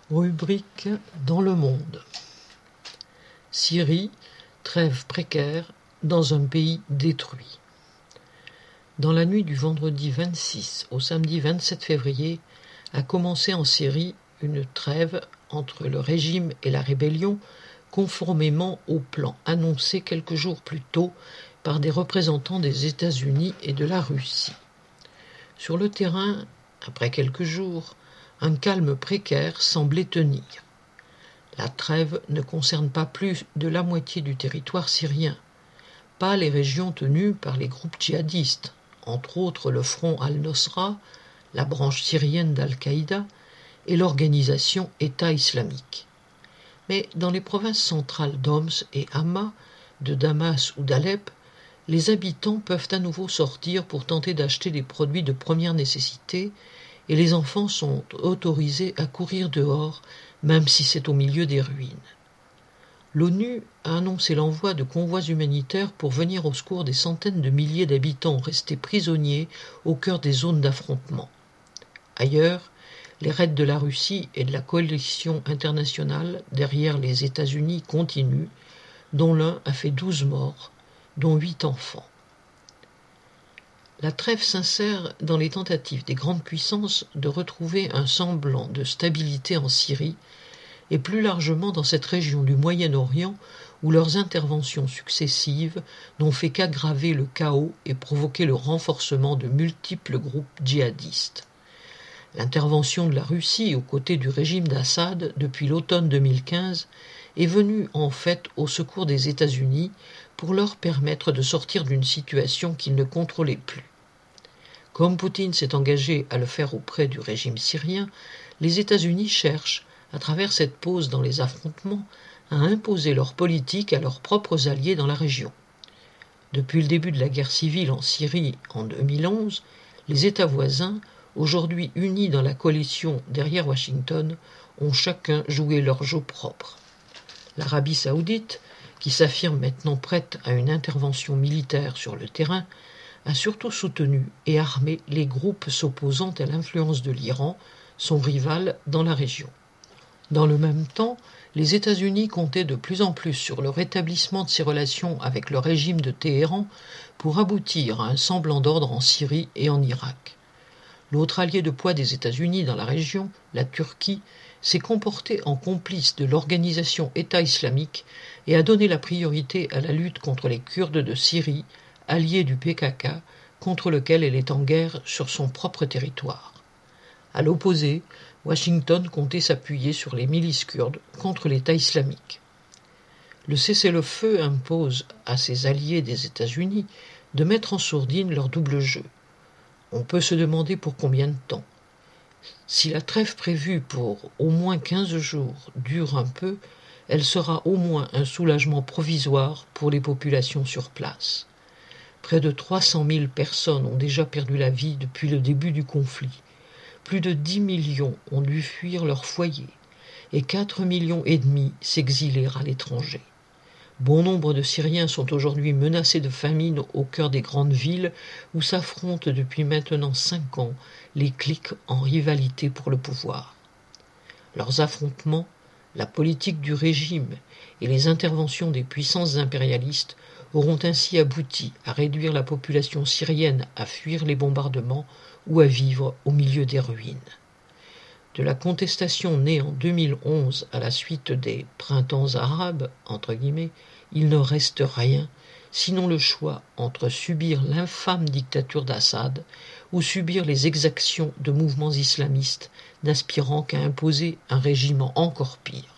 Rubrique dans le monde. Syrie, trêve précaire dans un pays détruit. Dans la nuit du vendredi 26 au samedi 27 février, a commencé en Syrie une trêve entre le régime et la rébellion, conformément au plan annoncé quelques jours plus tôt par des représentants des États-Unis et de la Russie. Sur le terrain, après quelques jours, un calme précaire semblait tenir. La trêve ne concerne pas plus de la moitié du territoire syrien, pas les régions tenues par les groupes djihadistes, entre autres le Front al-Nosra, la branche syrienne d'Al-Qaïda et l'organisation État islamique. Mais dans les provinces centrales d'Homs et Hama, de Damas ou d'Alep, les habitants peuvent à nouveau sortir pour tenter d'acheter des produits de première nécessité et les enfants sont autorisés à courir dehors, même si c'est au milieu des ruines. L'ONU a annoncé l'envoi de convois humanitaires pour venir au secours des centaines de milliers d'habitants restés prisonniers au cœur des zones d'affrontement. Ailleurs, les raids de la Russie et de la coalition internationale derrière les États-Unis continuent, dont l'un a fait 12 morts, dont 8 enfants. La trêve s'insère dans les tentatives des grandes puissances de retrouver un semblant de stabilité en Syrie et plus largement dans cette région du Moyen-Orient où leurs interventions successives n'ont fait qu'aggraver le chaos et provoquer le renforcement de multiples groupes djihadistes. L'intervention de la Russie aux côtés du régime d'Assad depuis l'automne 2015 est venue en fait au secours des États-Unis pour leur permettre de sortir d'une situation qu'ils ne contrôlaient plus. Comme Poutine s'est engagé à le faire auprès du régime syrien, les États-Unis cherchent, à travers cette pause dans les affrontements, à imposer leur politique à leurs propres alliés dans la région. Depuis le début de la guerre civile en Syrie en 2011, les États voisins, aujourd'hui unis dans la coalition derrière Washington, ont chacun joué leur jeu propre. L'Arabie saoudite, qui s'affirme maintenant prête à une intervention militaire sur le terrain, a surtout soutenu et armé les groupes s'opposant à l'influence de l'Iran, son rival dans la région. Dans le même temps, les États-Unis comptaient de plus en plus sur le rétablissement de ses relations avec le régime de Téhéran pour aboutir à un semblant d'ordre en Syrie et en Irak. L'autre allié de poids des États-Unis dans la région, la Turquie, s'est comporté en complice de l'organisation État islamique et a donné la priorité à la lutte contre les Kurdes de Syrie, alliés du PKK, contre lequel elle est en guerre sur son propre territoire. À l'opposé, Washington comptait s'appuyer sur les milices kurdes contre l'État islamique. Le cessez-le-feu impose à ses alliés des États-Unis de mettre en sourdine leur double jeu. On peut se demander pour combien de temps. Si la trêve prévue pour au moins 15 jours dure un peu, elle sera au moins un soulagement provisoire pour les populations sur place. Près de 300 000 personnes ont déjà perdu la vie depuis le début du conflit. Plus de 10 millions ont dû fuir leur foyer et 4,5 millions s'exiler à l'étranger. Bon nombre de Syriens sont aujourd'hui menacés de famine au cœur des grandes villes où s'affrontent depuis maintenant 5 ans les cliques en rivalité pour le pouvoir. Leurs affrontements, la politique du régime et les interventions des puissances impérialistes auront ainsi abouti à réduire la population syrienne à fuir les bombardements ou à vivre au milieu des ruines. De la contestation née en 2011 à la suite des « printemps arabes », entre guillemets, il ne reste rien, sinon le choix entre subir l'infâme dictature d'Assad ou subir les exactions de mouvements islamistes n'aspirant qu'à imposer un régime encore pire.